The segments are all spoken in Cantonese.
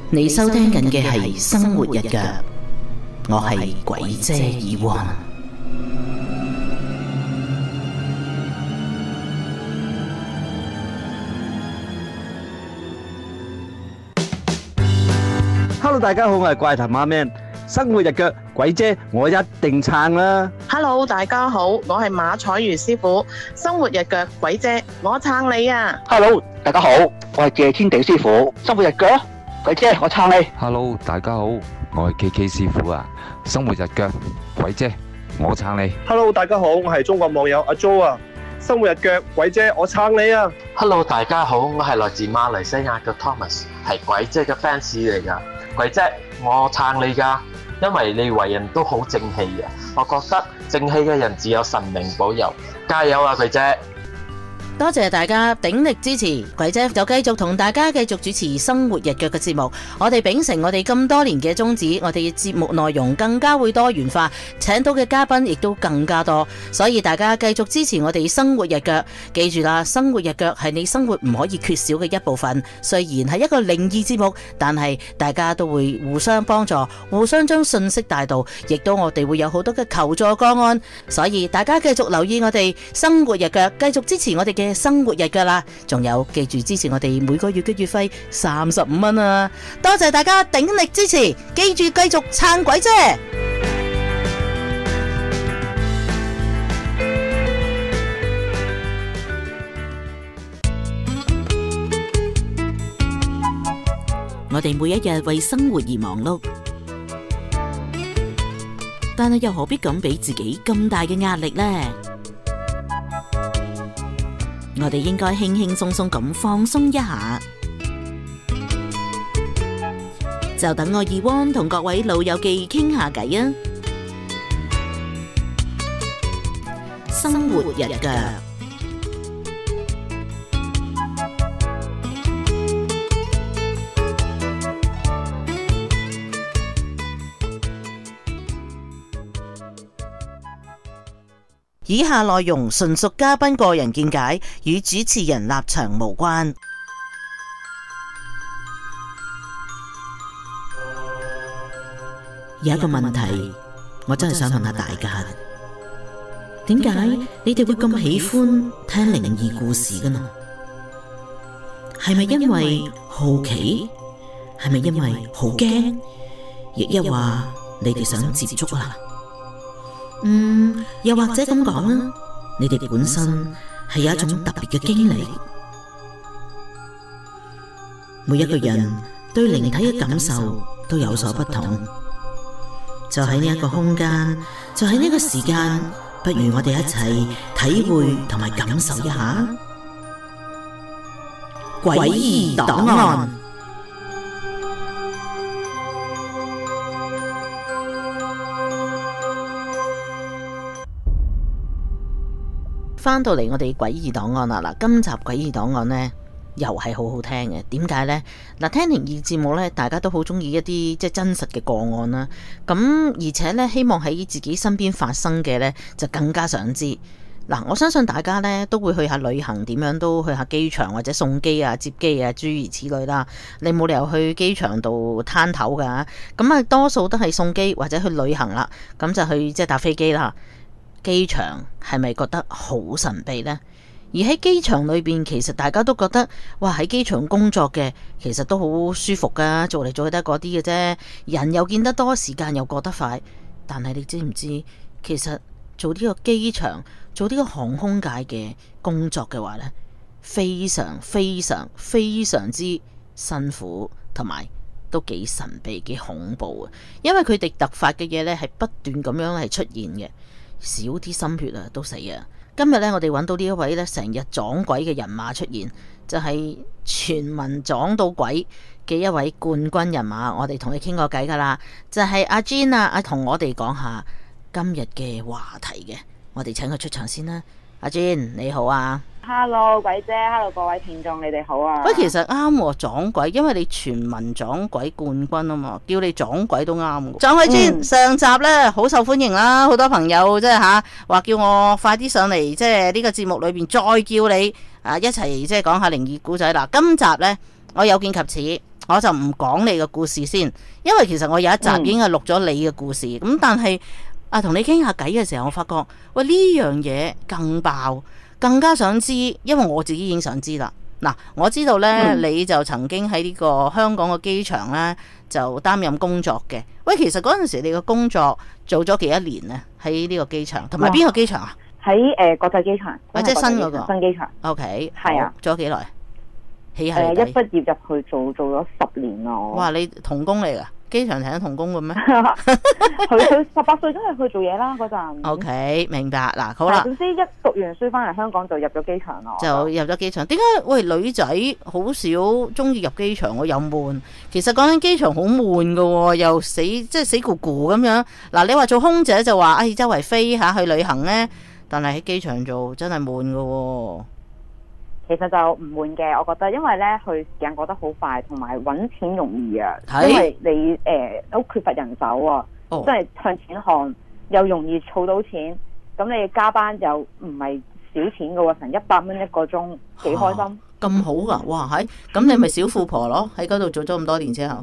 你收聽緊嘅係生活日腳，我係鬼姐耳環。 Hello， 大家好，我係怪談阿 Man， 生活日腳鬼姐，我一定撐啦。 Hello， 大家好，我係馬彩如師傅，生活日腳鬼姐，我撐你啊 ！Hello， 大家好，我係謝天地師傅，生活日腳鬼姐，我撐你。 Hello， 大家好，我係 KK 師傅啊，生活日腳鬼姐，我撐你。 Hello， 大家好，我係中國網友阿 Jo 啊，生活日腳鬼姐，我撐你啊 ！Hello， 大家好，我係來自馬來西亞嘅 Thomas， 係鬼姐嘅 fans 嚟噶。鬼姐，我撐你噶，因為你為人都好正氣嘅，我覺得正氣嘅人只有神明保佑，加油啊，鬼姐！ 多謝大家鼎力支持，鬼姐就繼續同大家繼續主持生活日腳嘅節目。我哋秉承我哋咁多年嘅宗旨，我哋嘅節目內容更加會多元化，請到嘅嘉賓亦都更加多，所以大家繼續支持我哋生活日腳。記住啦，生活日腳係你生活唔可以缺少嘅一部分。雖然係一個靈異節目，但係大家都會互相幫助，互相將信息帶到，亦都我哋會有好多嘅求助個案。所以大家繼續留意我哋生活日腳，繼續支持我哋嘅生活日腳啦，仲有記住支持我哋每個月嘅月費35蚊啊！多謝大家鼎力支持，記住繼續撐鬼姐。我哋每一日為生活而忙碌，但係又何必咁俾自己咁大嘅壓力呢？我哋應該輕輕鬆鬆咁放鬆一下，就等我耳汪同各位老友記傾下偈啊！生活日腳，以下內容純屬嘉賓個人見解，與主持人立場無關。有一個問題，我真係想問下大家，點解你哋會咁喜歡聽靈異故事㗎呢？係咪因為好奇？係咪因為好驚？亦一話你哋想接觸啦？又或者咁講啊，你哋本身係有一種特別嘅經歷。每一個人對靈體嘅感受都有所不同，就喺呢一個空間，就喺呢個時間，不如我哋一齊體會同埋感受一下詭異檔案。翻到嚟我哋詭異檔案啦，嗱，今集詭異檔案呢又係好好聽嘅。點解呢？嗱，聽靈異節目呢，大家都好中意一啲即係真實嘅個案啦。咁而且呢，希望喺自己身邊發生嘅呢，就更加想知。嗱，我相信大家呢都會去下旅行，點樣都去下機場或者送機啊、接機啊，諸如此類啦。你冇理由去機場度攤頭噶，咁啊多數都係送機或者去旅行啦。咁就去即係搭飛機啦。機場係咪覺得好神秘呢？而喺機場裏邊，其實大家都覺得，哇，喺機場工作嘅其實都好舒服噶，做嚟做去得嗰啲嘅啫，人又見得多，時間又過得快。但係你知唔知，其實做呢個機場、做呢個航空界嘅工作嘅話呢，非常非常非常之辛苦，同埋都幾神秘、幾恐怖啊！因為佢哋突發嘅嘢呢係不斷咁樣係出現嘅。少啲心血啊，都死啊！今日呢，我哋揾到呢一位呢成日撞鬼嘅人馬出現，就係全民撞到鬼嘅一位冠軍人馬。我哋同佢傾過偈噶啦，就係阿 Jean 啊，同我哋講下今日嘅話題嘅。我哋請佢出場先啦。阿 Jean 你好啊！ Hello 鬼姐 ，Hello 各位聽眾，你哋好啊！ 喂，其實啱喎，撞鬼，因為你全民撞鬼冠軍啊嘛，叫你撞鬼都啱。撞鬼專上集呢，好受歡迎啦，好多朋友即係吓話叫我快啲上嚟，即係呢個節目裏邊再叫你一齊即係講下靈異故仔。嗱，今集呢，我有見及此， 我就唔講你嘅故事先，因為其實我有一集已經係錄咗你嘅故事。咁但係同你傾下偈嘅時候，我發覺喂呢樣嘢更爆，更加想知，因為我自己已經想知啦。嗱，我知道呢，你就曾經喺呢個香港嘅機場呢，就擔任工作嘅。喂，其實嗰陣時你嘅工作做咗幾多年呢？喺呢個機場，同埋邊個機場啊？ 喺國際機場， 即係新嗰個新機場。 OK， 係啊， 做咗幾耐？起一畢業入去做咗10年咯。哇！ 你童工嚟噶？機場請童工嘅咩？ 佢18歲真係去做嘢啦嗰陣。 OK， 明白嗱，好啦。 總之一讀完書翻嚟香港就入咗機場咯。 就入咗機場。點解喂女仔好少中意入機場？我又悶。其實講緊機場好悶噶喎，又即係死咕咕咁樣。嗱，你話做空姐就話周圍飛下去旅行呢，但係喺機場做真係悶噶喎。 其實就唔悶嘅，我覺得，因為咧佢時間過得好快，同埋揾錢容易啊。因為你都缺乏人手啊，即係向錢看，又容易儲到錢。咁你加班又唔係少錢噶喎，成100蚊一個鐘，幾開心。 咁好噶，哇係！咁你咪小富婆咯？喺嗰度做咗咁多年之後。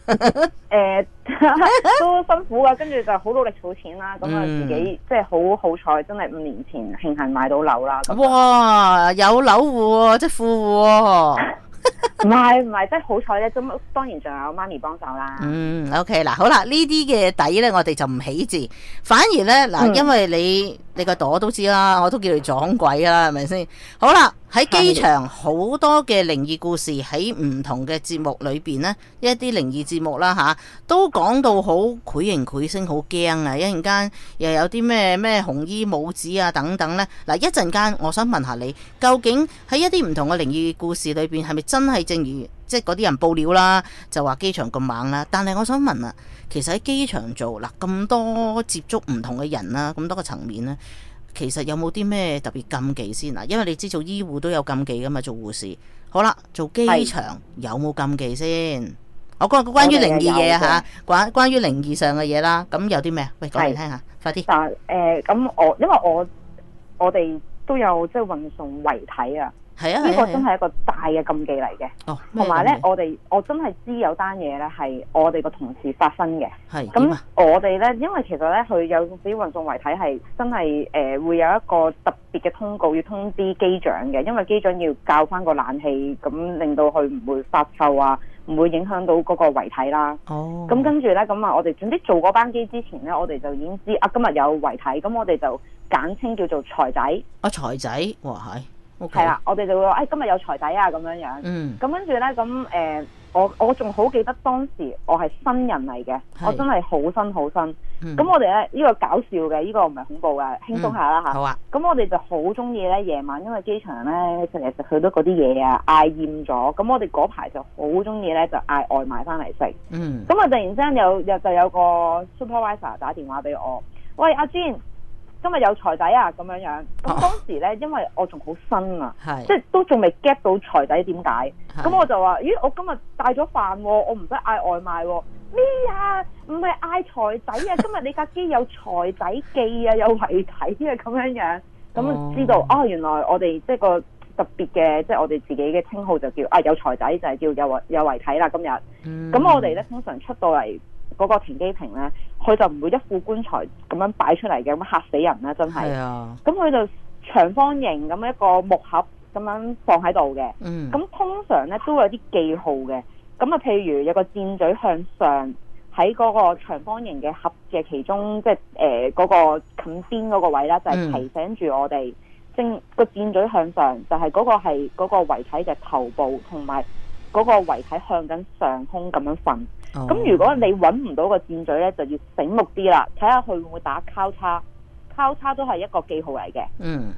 都辛苦噶，跟住就好努力儲錢啦。咁啊，自己即係好彩，真係5年前慶幸買到樓啦。 哇，有樓戶喎，即係富戶喎。 唔係，即係好彩咧。咁當然仲有媽咪幫手啦。 OK 嗱，好啦，呢啲嘅底咧，我哋就唔起字，反而咧嗱，因為你個朵都知啦，我都叫你撞鬼啦，係咪先？好啦，喺機場好多嘅靈異故事喺唔同嘅節目裏邊呢，一啲靈異節目啦吓，都講到好繪形繪聲，好驚啊！一陣間又有啲咩紅衣帽子啊等等呢。嗱，一陣間我想問下你，究竟喺一啲唔同嘅靈異故事裏邊，係咪真係正如即係嗰啲人報料啦，就話機場咁猛啦？但係我想問啊，其實喺機場做嗱咁多接觸唔同嘅人啦，咁多個層面呢，其實有冇啲咩特別禁忌先啊？因為你知做醫護都有禁忌噶嘛，做護士。好啦，做機場有冇禁忌先？我講關於靈異嘢啊嚇，關於靈異上嘅嘢啦。咁有啲咩？喂，講嚟聽下，快啲。 咁因為我哋都有即係運送遺體啊。係啊，呢個真係一個大嘅禁忌嚟嘅。哦，同埋咧，我真係知有單嘢咧係我哋個同事發生嘅。係。咁我哋咧，因為其實咧，佢有陣時運送遺體係真係會有一個特別嘅通告要通知機長嘅，因為機長要校翻個冷氣，咁令到佢唔會發臭啊，唔會影響到嗰個遺體啦。哦。咁跟住咧，咁啊，我哋總之做嗰班機之前咧，我哋就已經知今日有遺體，咁我哋就簡稱叫做財仔。財仔，哇係。係啦，我哋就會話今日有財仔啊咁樣樣。咁跟住咧，咁我仲好記得當時我係新人嚟嘅，我真係好新。咁我哋咧呢個搞笑嘅，呢個唔係恐怖嘅，輕鬆下啦嚇。好啊。咁我哋就好中意咧夜晚，因為機場咧成日食佢都嗰啲嘢啊，嗌厭咗。咁我哋嗰排就好中意咧，就嗌外賣翻嚟食。咁啊，突然之間就有個 supervisor 打電話俾我，喂阿 Jean。今日有財仔啊咁樣樣，咁當時咧，因為我仲好新啊，即係都仲未 get 到財仔點解，咁我就話：咦，我今日帶咗飯喎，我唔使嗌外賣喎。咩啊？唔係嗌財仔啊！今日你架機有財仔記啊，有遺體啊咁樣樣，咁知道原來我哋即係個特別嘅，即係我哋自己嘅稱號就叫有財仔，就係叫有遺體啦今日。咁我哋咧通常出到嚟嗰個停機坪咧，佢就唔會一副棺材咁樣擺出嚟嘅，咁嚇死人啦，真係。係啊。咁佢就長方形咁一個木盒咁樣放喺度嘅。咁通常咧都有啲記號嘅。咁啊，譬如有個箭嘴向上喺嗰個長方形嘅盒嘅其中，即係嗰個近邊嗰個位啦，就係提醒住我哋，正個箭嘴向上，就係嗰個係嗰個遺體嘅頭部，同埋嗰個遺體向緊上空咁樣瞓。咁如果你揾唔到個箭嘴咧，就要醒目啲啦，睇下佢會唔會打交叉，交叉都係一個記號嚟嘅。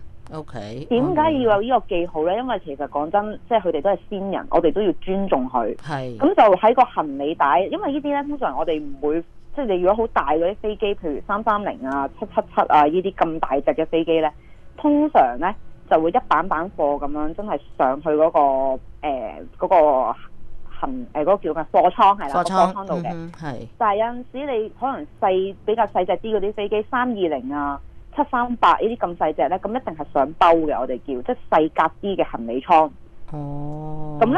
OK。點解要有呢個記號咧？因為其實講真，即係佢哋都係先人，我哋都要尊重佢。係。咁就喺個行李帶，因為呢啲咧通常我哋唔會，即係你如果好大嗰啲飛機，譬如330啊、777啊呢啲咁大隻嘅飛機咧，通常咧就會一板板貨咁樣，真係上去嗰個嗰個嗰個叫咩貨倉係啦，貨倉度嘅。係。但係有陣時你可能比較細隻啲嗰啲飛機320啊、738呢啲咁細隻咧，咁一定係上兜嘅，我哋叫即係細格啲嘅行李艙。哦。咁咧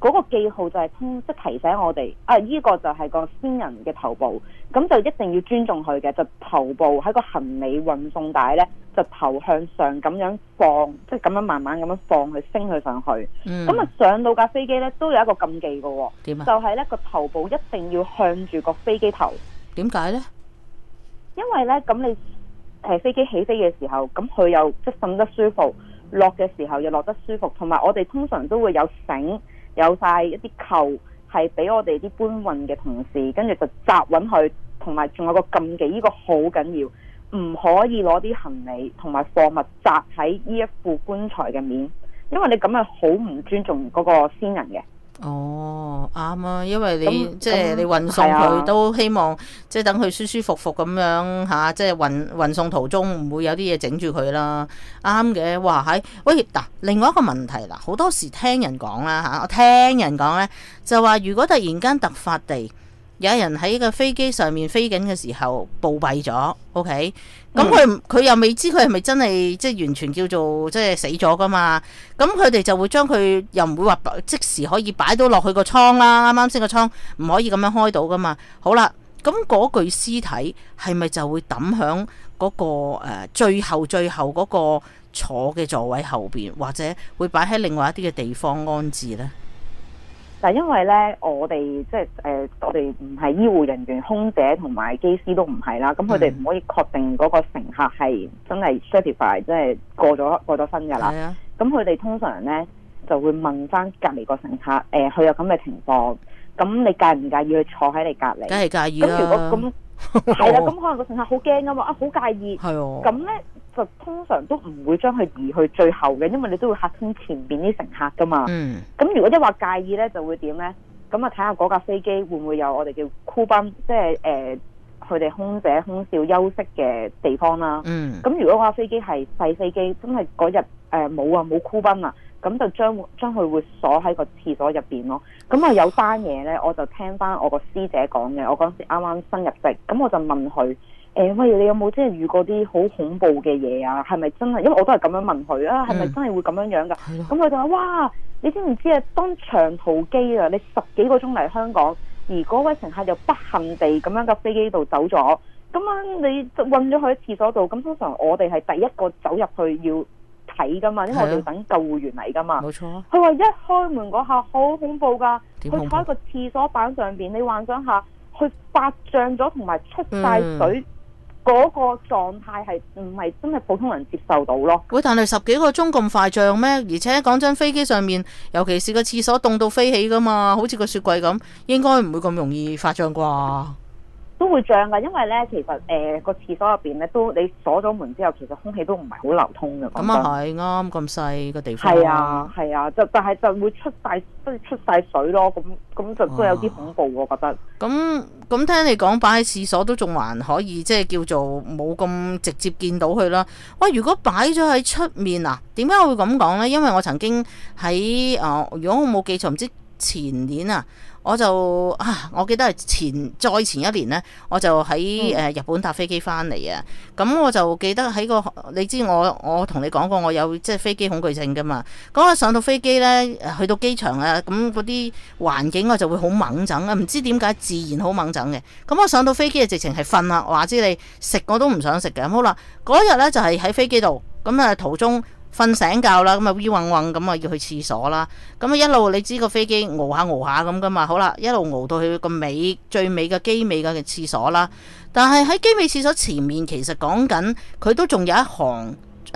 嗰個記號就係即係提醒我哋呢個就係個先人嘅頭部，咁就一定要尊重佢嘅，就頭部喺個行李運送帶呢，就頭向上咁樣放，即係咁樣慢慢咁樣放去升佢上去。咁啊上到架飛機呢，都有一個禁忌嘅喎。點啊？就係呢個頭部一定要向住個飛機頭。點解呢？因為呢，咁你飛機起飛嘅時候，咁佢又即係瞓得舒服，落嘅時候又落得舒服，同埋我哋通常都會有繩。有晒一啲扣係俾我哋啲搬運嘅同事，跟住就紮穩佢，同埋仲有個禁忌，呢個好緊要，唔可以攞啲行李同埋貨物紮喺呢一副棺材嘅面，因為你咁係好唔尊重嗰個先人嘅。哦，啱啊，因為你即係你運送佢都希望即係等佢舒舒服服咁樣嚇，即係運送途中唔會有啲嘢整住佢啦。啱嘅，哇係，喂嗱，另外一個問題啦，好多時聽人講啦嚇，我聽人講咧就話，如果突然間突發地有人喺個飛機上面飛緊嘅時候暴斃咗 ，OK， 咁佢又未知佢係咪真係即係完全叫做即係死咗噶嘛？咁佢哋就會將佢又唔會話即時可以擺到落去個倉啦，啱啱先個倉唔可以咁樣開到噶嘛。好啦，咁嗰具屍體係咪就會抌響嗰個最後嗰個坐嘅座位後邊，或者會擺喺另外一啲嘅地方安置呢？但因為咧，我哋即係我哋唔係醫護人員，空姐同埋機師都唔係啦，咁佢哋唔可以確定嗰個乘客係真係 certify， 即係過咗身㗎啦。咁佢哋通常咧就會問翻隔離個乘客，佢有咁嘅情況，咁你介唔介意佢坐喺你隔離？梗係介意啦。咁如果咁係啦，咁可能個乘客好驚㗎嘛，好介意。係哦。咁咧就通常都唔會將佢移去最後嘅，因為你都會嚇親前邊啲乘客噶嘛。咁如果一話介意咧，就會點咧？咁啊睇下嗰架飛機會唔會有我哋叫箍賓，即係佢哋空姐空少休息嘅地方啦。咁如果嗰架飛機係細飛機，真係嗰日冇箍賓啊，咁就將佢會鎖喺個廁所入邊咯。咁啊有單嘢咧，我就聽翻我個師姐講嘅，我嗰時啱啱新入職，咁我就問佢。喂，你有冇即係遇過啲好恐怖嘅嘢啊？係咪真係？因為我都係咁樣問佢啊，係咪真係會咁樣噶？咁佢就話：哇，你知唔知啊？當長途機啊，你10幾個鐘嚟香港，而嗰位乘客又不幸地咁樣架飛機度走咗，咁樣你就韞咗佢喺廁所度。咁通常我哋係第一個走入去要睇噶嘛，因為我哋要等救護員嚟噶嘛。冇錯。佢話一開門嗰下好恐怖噶，佢坐喺個廁所板上邊，你幻想下，佢發脹咗同埋出晒水。嗰個狀態係唔係真係普通人接受到咯？喂，但係10幾個鐘咁快脹咩？而且講真，飛機上面，尤其是個廁所凍到飛起噶嘛，好似個雪櫃咁，應該唔會咁容易發脹啩？都會脹㗎，因為咧其實個廁所入邊咧都你鎖咗門之後，其實空氣都唔係好流通嘅。咁啊係啱，咁細個地方。係啊，但係就會出晒水咯，咁就都有啲恐怖我覺得。咁聽你講擺喺廁所都仲還可以，即係叫做冇咁直接見到佢啦。喂，如果擺咗喺出面啊，點解我會咁講呢？因為我曾經喺如果我冇記錯，唔知前年啊。我記得係再前一年呢，我就喺日本搭飛機翻嚟啊。咁我就記得喺你知我同你講過，我有即係飛機恐懼症噶嘛。咁我上到飛機呢，去到機場啊，咁嗰啲環境我就會好猛整啊，唔知點解自然好猛整嘅。咁我上到飛機就直情係瞓啦，話知你食我都唔想食嘅。咁好啦，嗰日呢就係喺飛機度，咁途中。瞓醒覺啦，咁啊 V 暈暈咁啊要去廁所啦，咁啊一路你知個飛機熬下咁噶嘛，好啦，一路熬到去個最尾嘅機尾嘅廁所啦。但係喺機尾廁所前面，其實講緊佢都仲有一行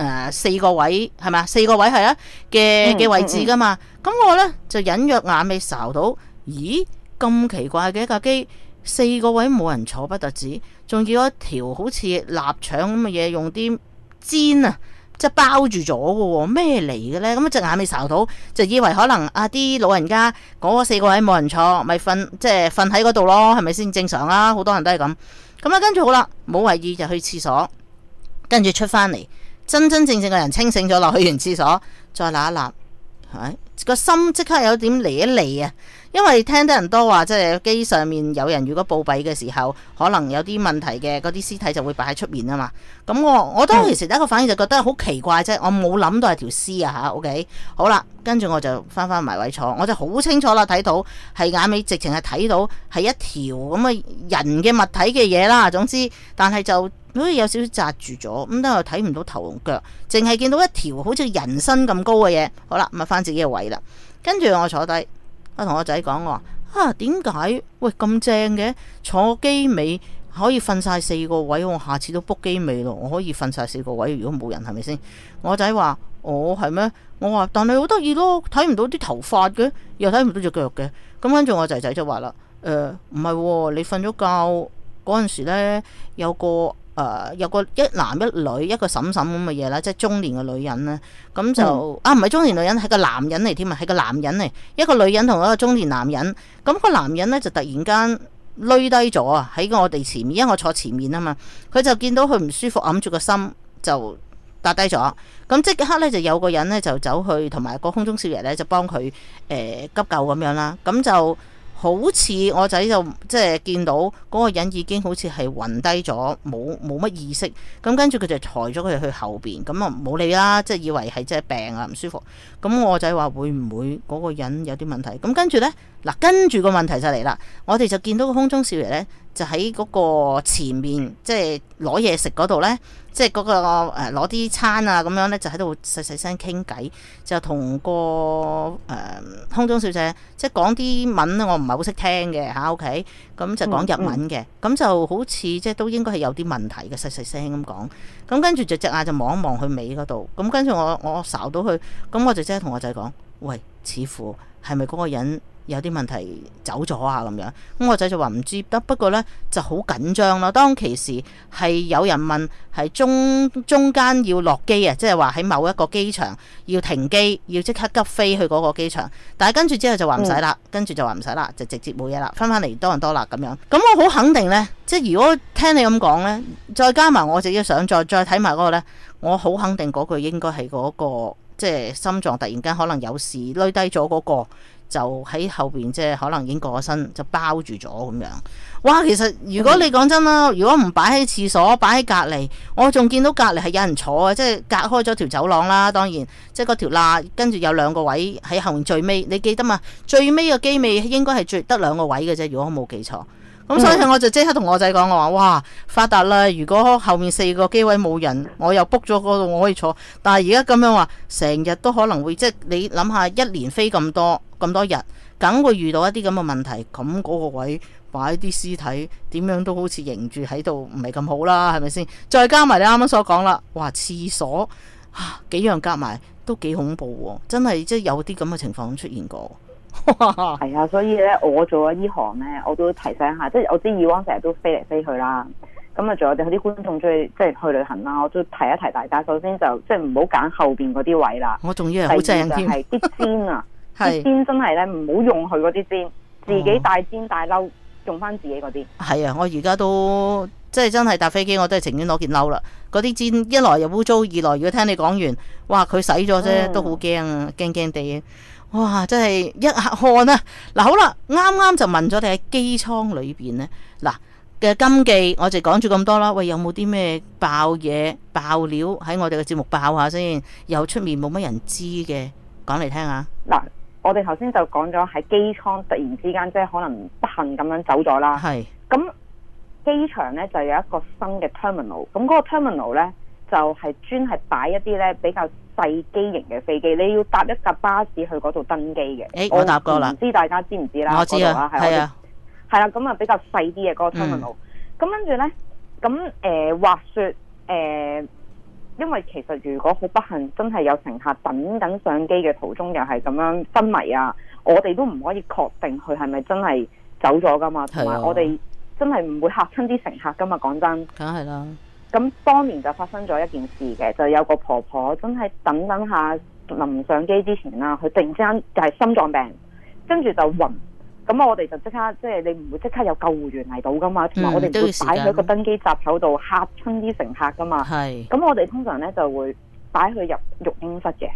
4個位係咪？4個位係啊嘅位置噶嘛。咁我呢就隱約眼尾睄到，咦咁奇怪嘅一架機4個位冇人坐不特止，仲要一條好似臘腸咁嘅嘢，用啲氈啊。即係包住咗嘅喎，咩嚟嘅呢？咁隻眼未睄到，就以為可能啲老人家嗰4個位冇人坐，咪瞓喺嗰度咯，係咪先正常啦？好多人都係咁。咁啊，跟住好啦，冇為意就去廁所，跟住出翻嚟，真正嘅人清醒咗落去完廁所，再揦一揦， 個心即刻有點離一離啊！因為聽得人多話，即係機上面有人如果暴斃嘅時候，可能有啲問題嘅，嗰啲屍體就會擺喺出面啊嘛。咁我當其時第一個反應就覺得好奇怪啫，我冇諗到係條屍啊吓。OK， 好啦，跟住我就翻埋位坐，我就好清楚啦，睇到係眼尾直情係睇到係一條咁嘅人嘅物體嘅嘢啦。總之，但係就好似有少少紮住咗，咁但係睇唔到頭同腳，淨係見到一條好似人身咁高嘅嘢。好啦，咁啊翻自己嘅位啦。跟住我坐低，我同我仔講，我話點解喂咁正嘅？坐機尾可以瞓晒4個位，我下次都 book 機尾咯，我可以瞓晒4個位，如果冇人係咪先？我仔話係咩？我話但係好得意咯，睇唔到啲頭髮嘅，又睇唔到隻腳嘅。咁跟住我仔仔就話啦，唔係，你瞓咗覺嗰陣時呢，有個一男一女，一個嬸嬸咁嘅嘢啦，即係中年嘅女人咧，咁就唔係中年女人，係個男人嚟添啊，係個男人嚟，一個女人同一個中年男人，咁個男人咧就突然間累低咗啊，喺我哋前面，因為我坐前面啊嘛，佢就見到佢唔舒服，揞住個心就搭低咗，咁即刻咧就有個人咧就走去，同埋個空中少爺咧就幫佢急救咁樣啦，咁就。好似我仔就即係見到嗰個人已經好似係暈低咗，冇乜意識，咁跟住佢就抬咗佢去後邊，咁啊冇理啦，即係以為係即係病啊唔舒服，咁我仔話會唔會嗰個人有啲問題？咁跟住呢，嗱跟住個問題就嚟啦，我哋就見到個空中少爺呢，就喺嗰個前面，即係攞嘢食嗰度呢，即係嗰個攞啲餐啊咁樣呢，就喺度細細聲傾偈，就同個空中小姐即係講啲文呢，我唔係好識聽嘅嚇，OK，咁就講日文嘅，咁就好似即係都應該係有啲問題嘅，細細聲咁講，咁跟住就隻眼就望一望佢尾嗰度，咁跟住我睄到佢，咁我就即係同我仔講，喂，似乎係咪嗰個人有啲問題走咗啊咁樣，咁我仔就話唔知得，不過呢就好緊張咯。當其時係有人問係中間要落機啊，即係話喺某一個機場要停機，要即刻急飛去嗰個機場，但係跟住之後就話唔使啦，跟住就話唔使啦，就直接冇嘢啦，翻嚟多倫多啦咁樣。咁我好肯定呢，即係如果聽你咁講呢，再加埋我自己想再睇埋嗰個呢，我好肯定嗰句應該係嗰個即係心臟突然間可能有事累低咗嗰個。就喺後邊，即係可能已經過咗身，就包住咗咁樣。哇！其實如果你講真啦，如果唔擺喺廁所，擺喺隔離，我仲見到隔離係有人坐嘅，即係隔開咗條走廊啦。當然，即係嗰條罅，跟住有2個位喺後面最尾。你記得嘛？最尾個機尾應該係得2個位嘅啫。如果我冇記錯，咁所以我就即刻同我仔講，我話：哇，發達啦！如果後面4個機位冇人，我又 book 咗嗰度，我可以坐。但係而家咁樣話，成日都可能會即係你諗下，一年飛咁多日，梗會遇到一啲咁嘅問題。咁嗰個位擺啲屍體，點樣都好似凝住喺度，唔係咁好啦，係咪先？再加埋你啱啱所講啦，哇！廁所幾樣夾埋都幾恐怖喎，真係即係有啲咁嘅情況出現過。 係啊，所以咧，我做咗呢行咧，我都提醒下，即係我知以往成日都飛嚟飛去啦。咁啊，仲有我哋啲觀眾中意即係去旅行啦，我都提一提大家。首先就即係唔好揀後邊嗰啲位啦。 我仲以為好正添。 係啲氈啊，啲氈真係咧唔好用佢嗰啲氈，自己帶氈帶褸，用翻自己嗰啲。係啊，我而家都即係真係搭飛機，我都係情願攞件褸啦。嗰啲氈一來又污糟，二來如果聽你講完，哇佢洗咗啫，都好驚啊，驚驚地。哇！真係一汗啊！嗱，好啦，啱啱就問咗你喺機艙裏邊呢嗱嘅禁忌，我就講住咁多啦。喂，有冇啲咩爆嘢爆料喺我哋嘅節目爆下先？又出面冇乜人知嘅，講嚟聽下。 嗱，我哋頭先就講咗喺機艙突然之間即係可能不幸咁樣走咗啦。係。咁機場呢就有一個新嘅 terminal， 咁嗰個 terminal 呢就係專係擺一啲呢比較細機型嘅飛機，你要搭一架巴士去嗰度登機嘅。我搭過啦，唔知大家知唔知啦？ 我知啊，係啊， 係啦，咁啊比較細啲嘅嗰個 terminal。咁跟住咧，咁話說因為其實如果好不幸真係有乘客等緊上機嘅途中又係咁樣昏迷啊，我哋都唔可以確定佢係咪真係走咗噶嘛，同埋我哋真係唔會嚇親啲乘客噶嘛，講真。 梗係啦。 咁當年就發生咗一件事嘅，就有個婆婆真係等下臨上機之前啦，佢突然之間就係心臟病，跟住就暈。咁我哋就即刻即係你唔會即刻有救護員嚟到噶嘛，同埋我哋唔會擺喺個登機閘口度嚇親啲乘客噶嘛。係。咁我哋通常咧就會擺佢入育嬰室嘅。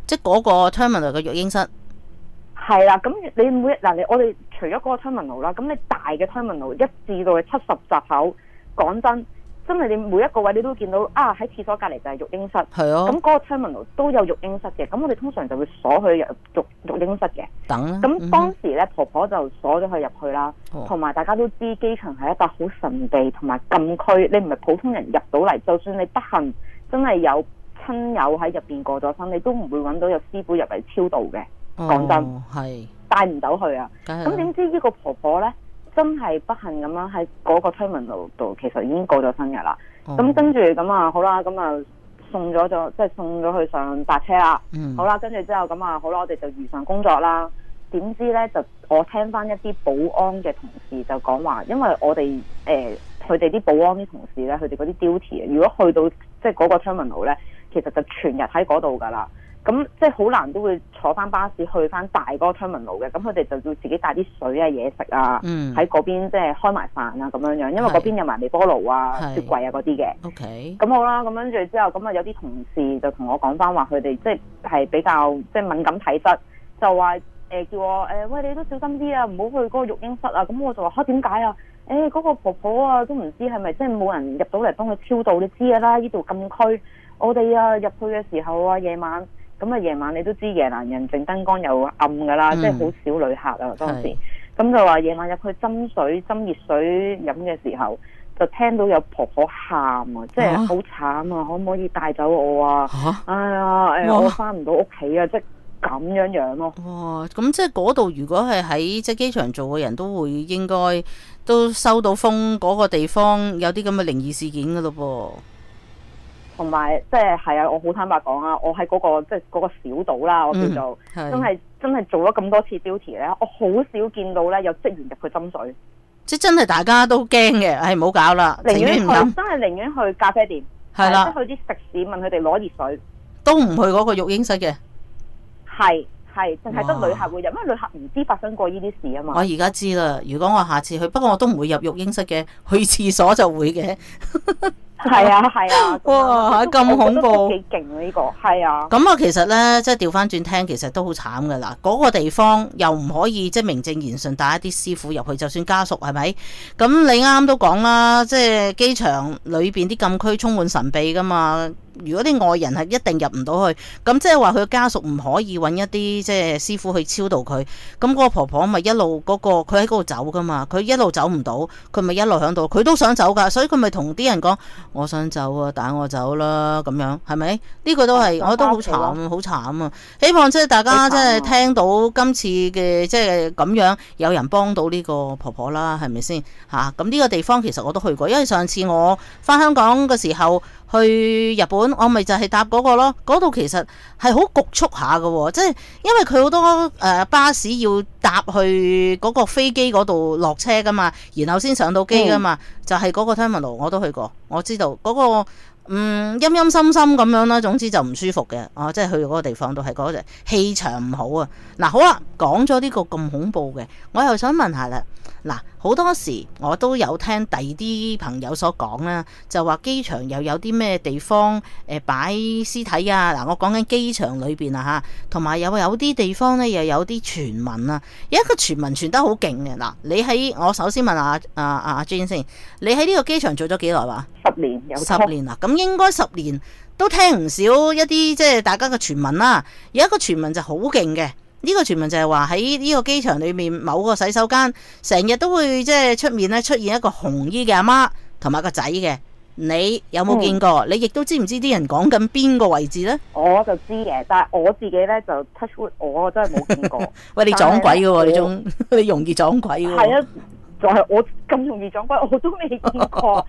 即係嗰個 terminal 嘅育嬰室。 係啦，咁你我哋除咗嗰個 terminal 啦，咁你大嘅 terminal 1至到70閘口，講真係你每一個位你都見到啊，喺廁所隔離就係育嬰室。 係啊。 咁嗰個 terminal 都有育嬰室嘅，咁我哋通常就會鎖佢入育嬰室嘅。 等。 咁當時咧，婆婆就鎖咗佢入去啦，同埋大家都知機場係一笪好神秘同埋禁區，你唔係普通人入到嚟，就算你不幸真係有親友喺入邊過咗身，你都唔會揾到有師傅入嚟超度嘅。講真， 係帶唔到去啊！咁點知呢個婆婆呢，真係不幸咁樣喺嗰個 terminal 度，其實已經過咗身㗎啦。咁跟住咁啊，好啦，咁啊送咗去上白車啦。好啦，跟住之後咁啊，好啦，我哋就如常工作啦。點知呢，就我聽翻一啲保安嘅同事就講話，因為我哋佢哋啲保安啲同事呢，佢哋嗰啲 duty， 如果去到即係嗰個 terminal 呢，其實就全日喺嗰度㗎啦。咁即係好難都會坐翻巴士去翻大嗰個 terminal 嘅，咁佢哋就要自己帶啲水啊、嘢食啊，喺嗰邊即係開埋飯啊咁樣樣，因為嗰邊有埋微波爐啊、雪櫃啊嗰啲嘅。 OK。咁好啦，咁跟住之後，咁啊有啲同事就同我講翻話，佢哋即係比較即係敏感體質，就話叫我喂，你都小心啲啊，唔好去嗰個育嬰室啊。咁我就話點解啊？嗰個婆婆啊都唔知係咪即係冇人入到嚟幫佢超度，你知㗎啦，呢度禁區，我哋啊入去嘅時候啊夜晚。咁啊，夜晚你都知夜闌人靜，燈光又暗㗎啦，即係好少旅客啊當時。咁就話夜晚入去斟熱水飲嘅時候，就聽到有婆婆喊啊，即係好慘啊！可唔可以帶走我啊？哎呀，我翻唔到屋企啊！即係咁樣咯。 哇！咁即係嗰度，如果係喺即係機場做嘅人都會應該都收到風，嗰個地方有啲咁嘅靈異事件㗎咯噃。 同埋即係啊！我好坦白講啊，我喺嗰個即係嗰個小島啦，我叫做真係做咗咁多次 duty 咧，我好少見到咧有職員入去斟水， 即係真係大家都驚嘅，係唔好搞啦， 寧願寧願去咖啡店， 係啦， 即係去啲食肆問佢哋攞熱水， 都唔去嗰個育嬰室嘅， 係淨係得旅客會入，因為旅客唔知發生過呢啲事啊嘛。 我而家知啦，如果我下次去，不過我都唔會入育嬰室嘅，去廁所就會嘅。 係啊， 哇，咁恐怖， 幾勁啊呢個，係啊。 咁啊，其實咧，即係調翻轉聽，其實都好慘噶啦。嗰個地方又唔可以即係名正言順帶一啲師傅入去，就算家屬係咪？咁你啱啱都講啦，即係機場裏邊啲禁區充滿神秘噶嘛。如果啲外人係一定入唔到去，咁即係話佢家屬唔可以揾一啲即係師傅去超度佢。咁嗰個婆婆咪一路佢喺嗰度走噶嘛，佢一路走唔到，佢咪一路響度，佢都想走噶，所以佢咪同啲人講：我想走啊，帶我走啦，咁樣係咪？呢個都係我都好慘，好慘啊！希望即係大家即係聽到今次嘅即係咁樣，有人幫到呢個婆婆啦，係咪先嚇？咁呢個地方其實我都去過，因為上次我返香港嘅時候。去日本，我咪就係搭嗰個咯。嗰度其實係好局促下嘅，即係因為佢好多巴士要搭去嗰個飛機嗰度落車噶嘛，然後先上到機噶嘛。就係嗰個 terminal 我都去過，我知道嗰個陰陰森森咁樣啦。總之就唔舒服嘅，即係去嗰個地方都係嗰隻氣場唔好啊。嗱，好啦，講咗呢個咁恐怖嘅，我又想問下啦。嗱，好多時我都有聽第二啲朋友所講啦，就話機場又有啲咩地方擺屍體啊。嗱，我講緊機場裏邊啊嚇，同埋有啲地方咧又有啲傳聞啊。有一個傳聞傳得好勁嘅。嗱，我首先問下阿 Jane 先，你喺呢個機場做咗幾耐話 ？10年有 10年啦，咁應該10年都聽唔少一啲即係大家嘅傳聞啦。有一個傳聞就好勁嘅。呢個傳聞就係話喺呢個機場裏面某個洗手間，成日都會即係出面咧出現一個紅衣嘅阿媽同埋個仔嘅。你有冇見過？你亦都知唔知啲人講緊邊個位置呢？ 我就知嘅，但係我自己咧就 touch wood，我真係冇見過。 喂，你撞鬼嘅喎，你容易撞鬼嘅喎。 係啊，就係我咁容易撞鬼，我都未見過。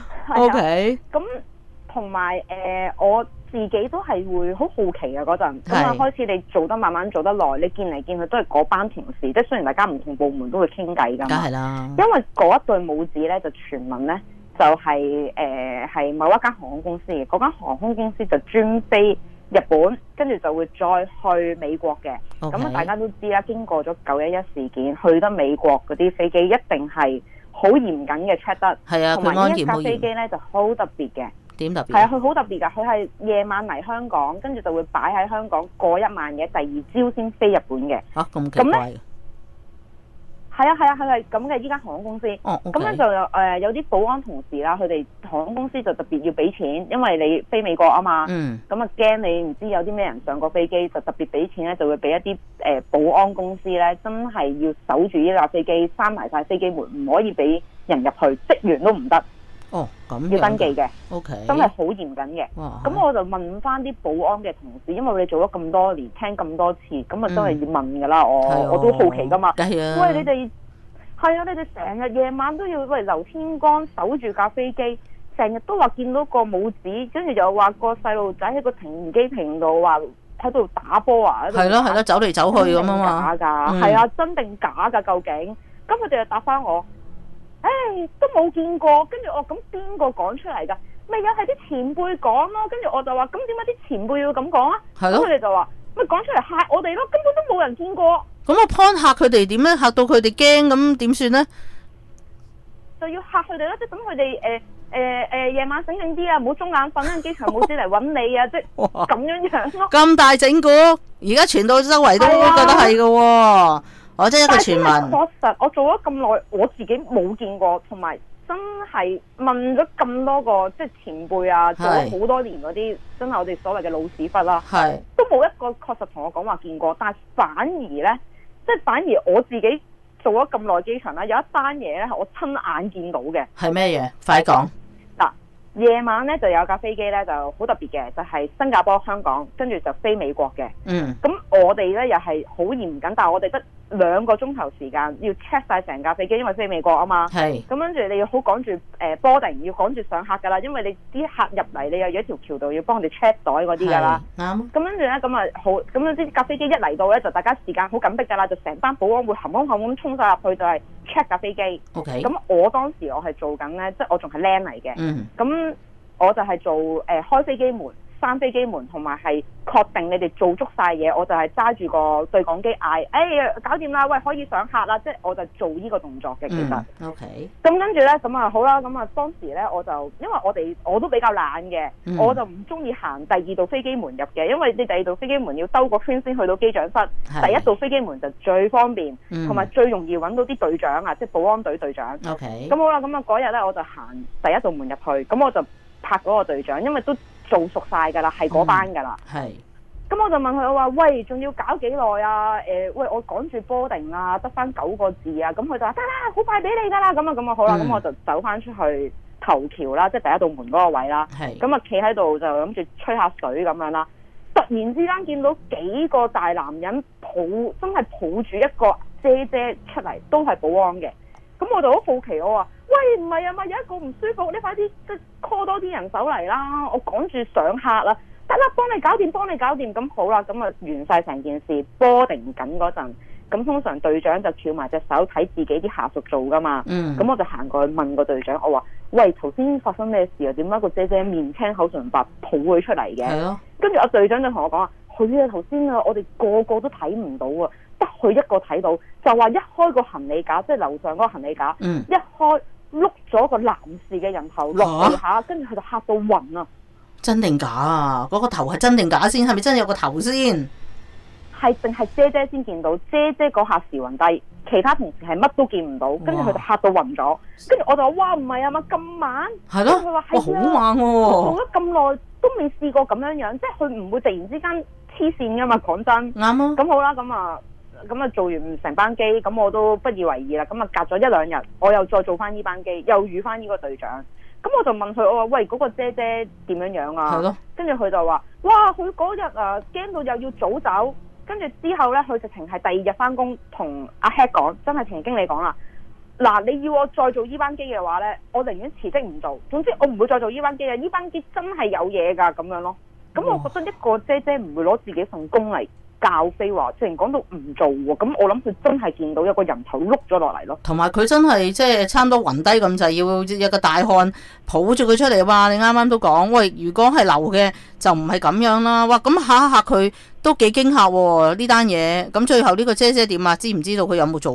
OK。咁同埋我自己都係會好好奇啊嗰陣，咁啊開始你做得慢慢做得耐，你見嚟見去都係嗰班同事，即係雖然大家唔同部門都會傾偈㗎嘛。 梗係啦。因為嗰一對母子咧就傳聞咧就係某一間航空公司，嗰間航空公司就專飛日本，跟住就會再去美國嘅。咁大家都知啦，經過咗911事件，去得美國嗰啲飛機一定係好嚴謹嘅 check 得。 係啊， 同埋呢一架飛機咧就好特別嘅。 點特別？ 係啊，佢好特別㗎，佢係夜晚嚟香港，跟住就會擺喺香港過一晚嘅，第二朝先飛日本嘅。 嚇咁奇怪！ 係啊，佢係咁嘅，依間航空公司。咁咧就有啲保安同事啦，佢哋航空公司就特別要俾錢，因為你飛美國啊嘛。咁啊驚你唔知有啲咩人上過飛機，就特別俾錢咧，就會俾一啲保安公司咧，真係要守住呢架飛機，閂埋晒飛機門，唔可以俾人入去，職員都唔得。 咁要登記嘅。 OK， 真係好嚴謹嘅。咁我就問翻啲保安嘅同事，因為你做咗咁多年，聽咁多次，咁啊真係要問㗎啦。我都好奇㗎嘛。喂，你哋係啊，你哋成日夜晚都要留天光守住架飛機，成日都話見到個帽子，跟住又話個細路仔喺個停機坪度話喺度打波啊。 係咯，走嚟走去咁啊嘛。 假㗎，係啊，真定假㗎？究竟？咁佢哋就答翻我。都冇見過，跟住我咁邊個講出嚟㗎？咪又係啲前輩講咯，跟住我就話咁點解啲前輩要咁講啊？咁佢哋就話咪講出嚟嚇我哋咯，根本都冇人見過。 咁我 point 嚇佢哋點咧？嚇到佢哋驚咁點算咧？ 就要嚇佢哋咯，即係等佢哋夜晚醒醒啲啊，唔好中眼瞓啦，機場冇事嚟揾你啊，即係咁樣樣咯。 咁大整蠱，而家傳到周圍都覺得係㗎喎。我真係一個傳聞。 確實，我做咗咁耐，我自己冇見過，同埋真係問咗咁多個即係前輩啊，做咗好多年嗰啲，真係我哋所謂嘅老屎忽啦，都冇一個確實同我講話見過。但係反而呢，即係反而我自己做咗咁耐機場啦，有一單嘢呢，我親眼見到嘅。係咩嘢？快講！嗱，夜晚呢就有架飛機呢就好特別嘅，就係新加坡、香港，跟住就飛美國嘅。咁我哋呢又係好嚴謹，但係我哋得2個鐘頭時間要 check 晒成架飛機，因為飛美國啊嘛。咁跟住你要好趕住boarding，要趕住上客㗎啦，因為你啲客入嚟，你又有一條橋度要幫佢哋 check 袋嗰啲㗎啦。咁跟住咧，咁啊好，咁樣啲架飛機一嚟到咧，就大家時間好緊迫㗎啦，就成班保安會冚冚冚咁衝晒入去，就係 check 架飛機。咁我當時我係做緊咧，即係我仲係靚嚟嘅。咁我就係做開飛機門、閂飛機門，同埋係確定你哋做足晒嘢，我就係揸住個對講機嗌，搞掂啦，喂，可以上客啦，即係我就做呢個動作嘅。其實咁跟住咧，咁啊好啦，咁啊當時咧我就因為我都比較懶嘅，我就唔中意行第2道飛機門入嘅，因為你第2道飛機門要兜個圈先去到機長室，第1道飛機門就最方便，同埋最容易揾到啲隊長啊，即係保安隊隊長。咁好啦，咁啊嗰日咧我就行第1道門入去，咁我就拍嗰個隊長，因為都做熟晒㗎啦，係嗰班㗎啦。咁我就問佢，我話喂，仲要搞幾耐啊？喂，我趕住boarding啊，得翻9個字啊。咁佢就話得啦，好快俾你㗎啦。咁啊好啦，咁我就走翻出去頭橋啦，即係第1道門嗰個位啦。咁啊企喺度就諗住吹下水咁樣啦。突然之間見到幾個大男人真係抱住一個姐姐出嚟，都係保安嘅。咁我就好好奇，我話喂，唔係啊嘛，有一個唔舒服，你快啲即係 call 多啲人手嚟啦，我趕住上客啦，得啦，幫你搞掂，咁好啦，咁啊完晒成件事，boarding緊嗰陣，咁通常隊長就翹埋隻手睇自己啲下屬做噶嘛，咁我就行過去問個隊長，我話喂，頭先發生咩事啊？點解個姐姐面青口唇白抱佢出嚟嘅？跟住阿隊長就同我講啊，佢啊頭先啊，我哋個個都睇唔到啊。得佢一個睇到，就話一開個行李架，即係樓上嗰個行李架，一開碌咗個男士嘅人頭落地下，跟住佢就嚇到暈啊！ 真定假啊？嗰個頭係真定假先？係咪真係有個頭先？ 係淨係姐姐先見到，姐姐嗰下時暈低，其他同事係乜都見唔到，跟住佢就嚇到暈咗。跟住我就話：哇，唔係啊嘛，咁慢？係咯。佢話係啊，好慢喎！做咗咁耐都未試過咁樣樣，即係佢唔會突然之間黐線噶嘛。講真。啱啊。咁好啦，咁啊做完成班機，咁我都不以為意啦。咁啊隔咗1-2日，我又再做翻呢班機，又遇翻呢個隊長。咁我就問佢，我話喂，嗰個姐姐點樣樣啊？係咯。跟住佢就話：哇，佢嗰日啊驚到又要早走。跟住之後咧，佢直情係第2日翻工，同阿 head 講，真係同經理講啦。嗱，你要我再做呢班機嘅話咧，我寧願辭職唔做。總之我唔會再做呢班機嘅，呢班機真係有嘢㗎咁樣咯。咁我覺得一個姐姐唔會攞自己份工嚟教飛話，直情講到唔做喎。咁我諗佢真係見到有個人頭碌咗落嚟咯。同埋佢真係即係差唔多暈低咁滯，要有個大漢抱住佢出嚟話。你啱啱都講，喂，如果係流嘅就唔係咁樣啦。哇，咁嚇一嚇佢都幾驚嚇喎呢單嘢。咁最後呢個姐姐點啊？知唔知道佢有冇做啊？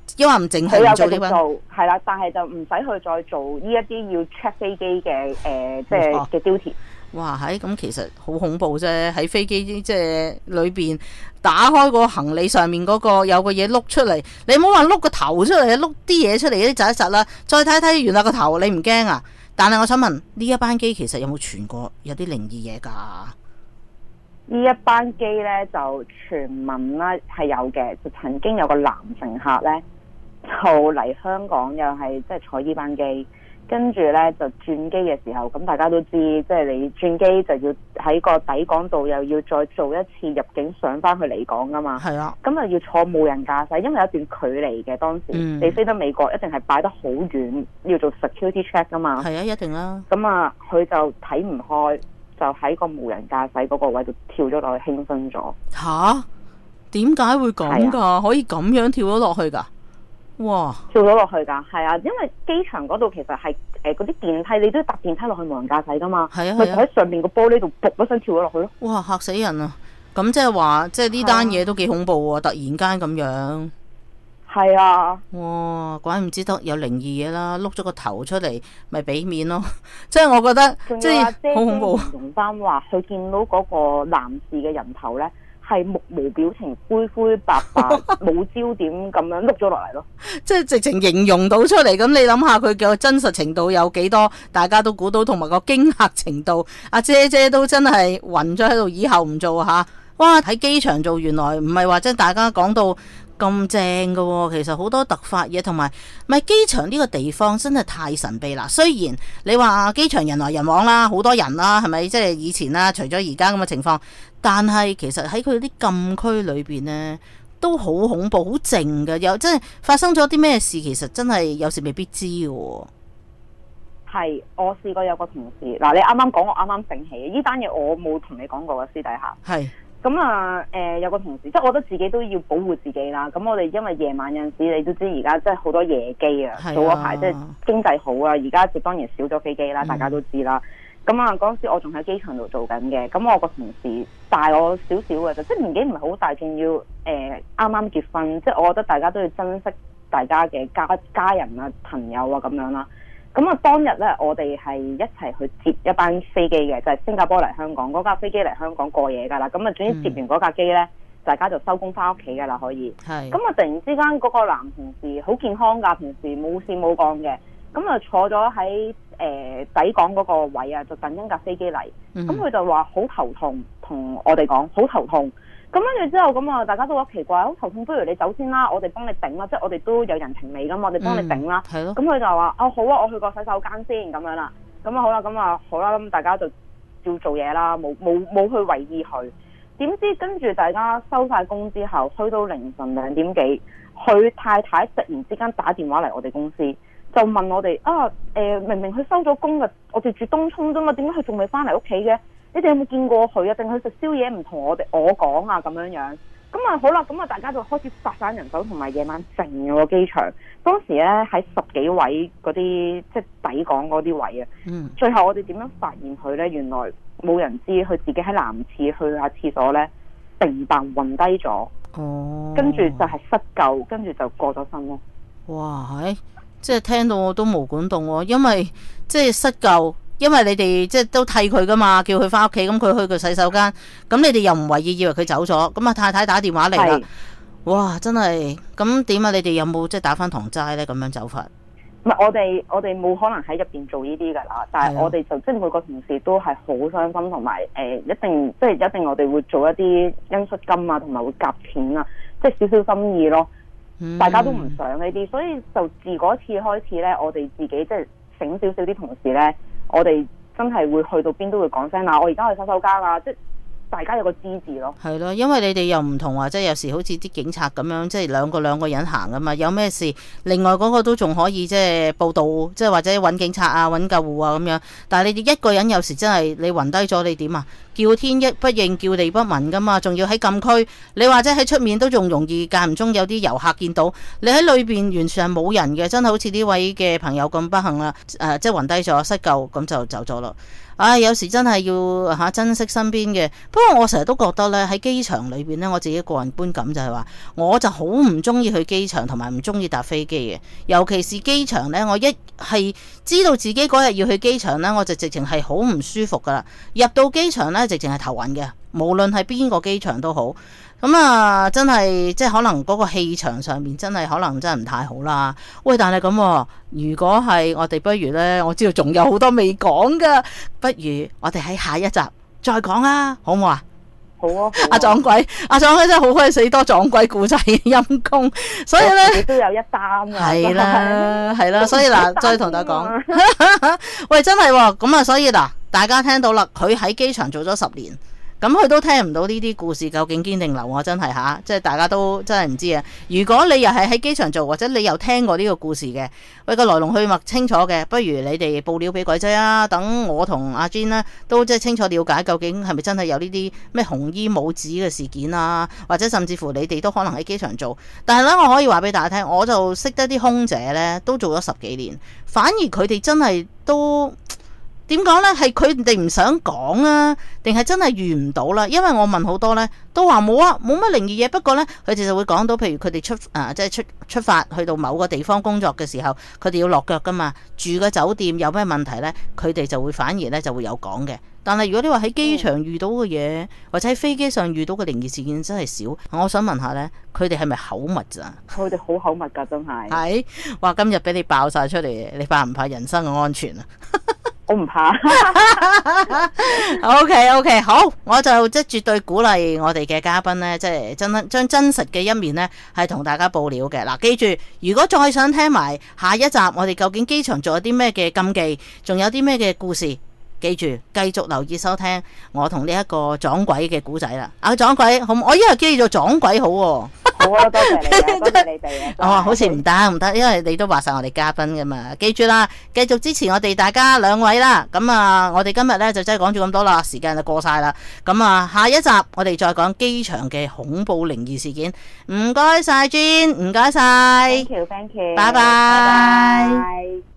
因為唔淨係唔做呢班， 係啦，但係就唔使去再做呢一啲要 check 飛機嘅即係嘅 duty。 哇，咁其實好恐怖啫！喺飛機即係裏邊打開個行李上面嗰個有個嘢碌出嚟，你唔好話碌個頭出嚟，碌啲嘢出嚟啲窒一窒啦。再睇睇原來個頭，你唔驚啊？但係我想問呢一班機其實有冇傳過有啲靈異嘢㗎？ 呢一班機呢，就傳聞啦係有嘅，就曾經有個男乘客呢，就嚟香港又係即係坐呢班機。跟住呢，就轉機嘅時候，咁大家都知，即係你轉機就要喺個抵港度又要再做一次入境上翻去離港噶嘛。係啊。咁啊要坐無人駕駛，因為有一段距離嘅當時，你飛得美國一定係擺得好遠，要做 security check 噶嘛。係啊，一定啦。咁啊，佢就睇唔開，就喺個無人駕駛嗰個位度跳咗落去輕生咗。吓？點解會咁㗎？可以咁樣跳咗落去㗎？哇！跳咗落去㗎，係啊，因為機場嗰度其實係嗰啲電梯，你都要搭電梯落去無人駕駛㗎嘛。係啊，佢就喺上面個玻璃度噗一聲跳咗落去咯。哇！嚇死人啊！咁即係話，即係呢單嘢都幾恐怖喎！突然間咁樣。係啊。哇！怪唔知得有靈異嘢啦，碌咗個頭出嚟，咪俾面咯。即係我覺得，即係好恐怖。容翻話，佢見到嗰個男士嘅人頭咧，係目無表情、灰灰白白、冇焦點咁樣碌咗落嚟咯，即係直情形容到出嚟。咁你諗下佢嘅真實程度有幾多？大家都估到，同埋個驚嚇程度，阿姐姐都真係暈咗喺度，以後唔做吓。哇！喺機場做，原來唔係話即係大家講到咁正㗎喎，其實好多突發嘢，同埋咪機場呢個地方真係太神秘啦。雖然你話機場人來人往啦，好多人啦，係咪？即係以前啦，除咗而家咁嘅情況，但係其實喺佢啲禁區裏邊呢，都好恐怖、好靜嘅。有即係發生咗啲咩事，其實真係有時未必知嘅。係，我試過有個同事嗱，你啱啱講，我啱啱醒起呢單嘢，我冇同你講過嘅私底下。係。咁啊，有個同事，即係我覺得自己都要保護自己啦。咁我哋因為夜晚有陣時，你都知而家即係好多夜機啊，早嗰排即係經濟好啊，而家就當然少咗飛機啦，大家都知啦。咁啊，嗰陣時我仲喺機場度做緊嘅，咁我個同事大我少少嘅，就即係年紀唔係好大，仲要啱啱結婚，即係我覺得大家都要珍惜大家嘅家人啊、朋友啊咁樣啦。咁啊，當日咧，我哋係一齊去接一班飛機嘅，就係新加坡嚟香港嗰架飛機嚟香港過夜㗎啦。咁啊，總之接完嗰架機咧，大家就收工翻屋企㗎啦，可以。係。咁啊，突然之間嗰個男同事好健康㗎，平時冇事冇幹嘅，咁啊坐咗喺抵港嗰個位啊，就等緊架飛機嚟。咁佢就話好頭痛，同我哋講好頭痛。咁跟住之後咁啊，大家都覺得奇怪，好頭痛，不如你走先啦，我哋幫你頂啦，即係我哋都有人情味㗎嘛，我哋幫你頂啦。係咯。咁佢就話好啊，我去個洗手間先咁樣啦。咁啊好啦，咁大家就照做嘢啦，冇去為意佢。點知跟住大家收晒工之後，去到凌晨2點幾，佢太太突然之間打電話嚟我哋公司，就問我哋明明佢收咗工嘅，我哋住東涌啫嘛，點解佢仲未翻嚟屋企嘅？你哋有冇見過佢啊？定佢食宵夜唔同我講啊咁樣樣？咁啊好啦，咁啊大家就開始發散人手，同埋夜晚靜嘅個機場。當時咧喺10幾位嗰啲即係抵港嗰啲位啊。最後我哋點樣發現佢咧？原來冇人知，佢自己喺男廁去下廁所咧，定扮暈低咗。哦。跟住就係失救，跟住就過咗身咯。哇！即係聽到我都毛管戙喎，因為即係失救。因為你哋即係都替佢噶嘛，叫佢翻屋企，咁佢去個洗手間，咁你哋又唔為意，以為佢走咗，咁啊太太打電話嚟啦，哇真係咁點啊？你哋有冇即係打翻堂齋咧？咁樣走法？唔係我哋冇可能喺入邊做呢啲噶啦，但係我哋就即係每個同事都係好傷心，同埋一定我哋會做一啲恩恤金啊，同埋會夾錢啊，即係少少心意咯。大家都唔想呢啲，所以就自嗰次開始咧，我哋自己即係醒少少啲同事咧。我哋真係會去到邊都會講聲嗱，我而家去洗手間啊，即係大家有個支持咯。係咯，因為你哋又唔同話，即係有時好似啲警察咁樣，即係兩個人行噶嘛，有咩事，另外嗰個都仲可以即係報道，即係或者揾警察啊、揾救護啊咁樣。但係你哋一個人有時真係你暈低咗，你點啊？叫天一不應，叫地不聞噶嘛，仲要喺禁區。你話即係喺出面都仲容易間唔中有啲遊客見到，你喺裏邊完全係冇人嘅，真係好似呢位嘅朋友咁不幸啦。即係暈低咗失救，咁就走咗咯。 有時真係要珍惜身邊嘅。不過我成日都覺得呢，喺機場裏邊呢，我自己個人觀感就係話，我就好唔中意去機場，同埋唔中意搭飛機嘅。尤其是機場呢，我一係知道自己嗰日要去機場呢，我就直情係好唔舒服噶啦。入到機場呢，直情係頭暈嘅，無論係邊個機場都好。咁啊，真係即係可能嗰個氣場上面真係可能真係唔太好啦。喂，但係咁，如果係我哋不如呢，我知道仲有好多未講噶，不如我哋喺下一集再講啊，好唔好啊？ 好啊！ 阿撞鬼真係好鬼死多撞鬼故仔陰公，所以呢， 你都有一單噶。 係啦，所以嗱，再同大家講，喂，真係咁啊，所以嗱，大家聽到啦，佢喺機場做咗10年。咁佢都聽唔到呢啲故事究竟堅定流，我真係即係大家都真係唔知啊！如果你又係喺機場做，或者你又聽過呢個故事嘅，喂，個來龍去脈清楚嘅，不如你哋報料俾鬼仔啊！等我同阿 Jean 呢都即係清楚了解究竟係咪真係有呢啲咩紅衣帽子嘅事件啊，或者甚至乎你哋都可能喺機場做。但係咧，我可以話俾大家聽，我就識得啲空姐呢，都做咗10幾年，反而佢哋真係都。點講呢？係佢哋唔想講啊，定係真係遇唔到啦？因為我問好多呢，都話冇啊，冇乜靈異嘢。不過呢，佢哋就會講到，譬如佢哋即係出發去到某個地方工作嘅時候，佢哋要落腳噶嘛，住個酒店有咩問題呢？佢哋就會反而呢就會有講嘅。但係如果你話喺機場遇到嘅嘢，或者喺飛機上遇到嘅靈異事件真係少。我想問下呢，佢哋係咪口密咋？佢哋好口密噶，真係。係，哇！今日俾你爆晒出嚟，你怕唔怕人身嘅安全啊？ 我唔怕。 OK， 好，我就即係絕對鼓勵我哋嘅嘉賓呢，即係將真實嘅一面呢係同大家報料嘅。嗱，記住，如果再想聽埋下一集，我哋究竟機場仲有啲咩嘅禁忌，仲有啲咩嘅故事，記住繼續留意收聽我同呢一個撞鬼嘅故仔啦。撞鬼好，我依家叫你做撞鬼好喎。 好啊，多謝你啊，多謝你哋啊。 好似唔得，因為你都話晒我哋嘉賓噶嘛。記住啦，繼續支持我哋大家2位啦。咁啊，我哋今日呢就真係講咗咁多啦，時間就過晒啦。咁啊，下一集我哋再講機場嘅恐怖靈異事件。唔該晒 Jean，唔該晒。Thank you， 拜拜。 拜拜。